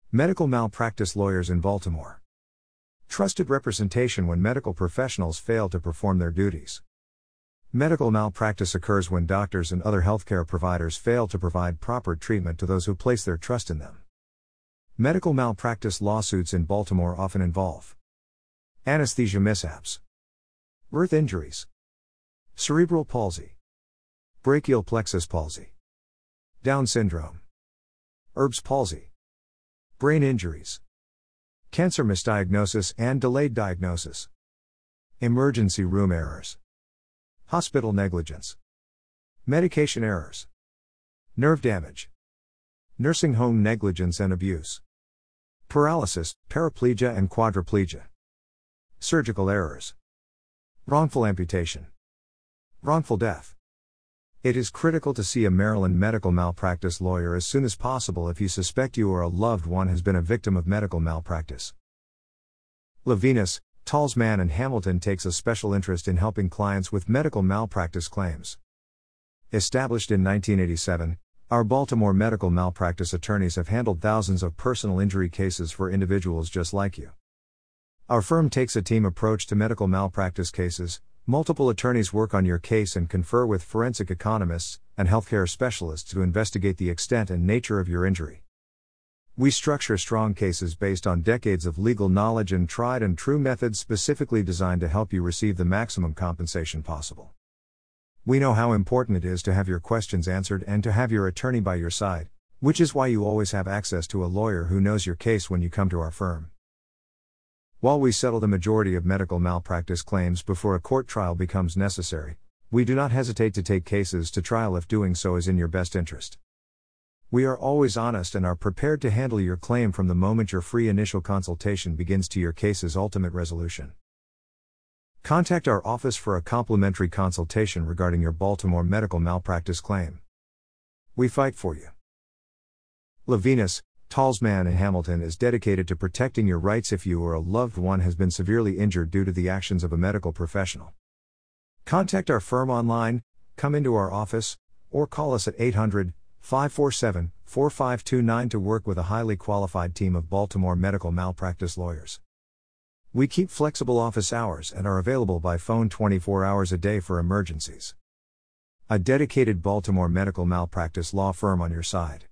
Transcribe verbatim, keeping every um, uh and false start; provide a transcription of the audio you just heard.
Medical malpractice lawyers in Baltimore. Trusted representation when medical professionals fail to perform their duties. Medical malpractice occurs when doctors and other healthcare providers fail to provide proper treatment to those who place their trust in them. Medical malpractice lawsuits in Baltimore often involve anesthesia mishaps, birth injuries, cerebral palsy, brachial plexus palsy, Down syndrome, Erb's palsy, brain injuries, cancer misdiagnosis and delayed diagnosis, emergency room errors, hospital negligence, medication errors, nerve damage, nursing home negligence and abuse, paralysis, paraplegia and quadriplegia, surgical errors, wrongful amputation, wrongful death. It is critical to see a Maryland medical malpractice lawyer as soon as possible if you suspect you or a loved one has been a victim of medical malpractice. Levinus, Talsman and Hamilton takes a special interest in helping clients with medical malpractice claims. Established in nineteen eighty-seven, our Baltimore medical malpractice attorneys have handled thousands of personal injury cases for individuals just like you. Our firm takes a team approach to medical malpractice cases. Multiple attorneys work on your case and confer with forensic economists and healthcare specialists to investigate the extent and nature of your injury. We structure strong cases based on decades of legal knowledge and tried and true methods specifically designed to help you receive the maximum compensation possible. We know how important it is to have your questions answered and to have your attorney by your side, which is why you always have access to a lawyer who knows your case when you come to our firm. While we settle the majority of medical malpractice claims before a court trial becomes necessary, we do not hesitate to take cases to trial if doing so is in your best interest. We are always honest and are prepared to handle your claim from the moment your free initial consultation begins to your case's ultimate resolution. Contact our office for a complimentary consultation regarding your Baltimore medical malpractice claim. We fight for you. Levinus, Talsman and Hamilton is dedicated to protecting your rights if you or a loved one has been severely injured due to the actions of a medical professional. Contact our firm online, come into our office, or call us at eight hundred, five four seven, four five two nine to work with a highly qualified team of Baltimore medical malpractice lawyers. We keep flexible office hours and are available by phone twenty-four hours a day for emergencies. A dedicated Baltimore medical malpractice law firm on your side.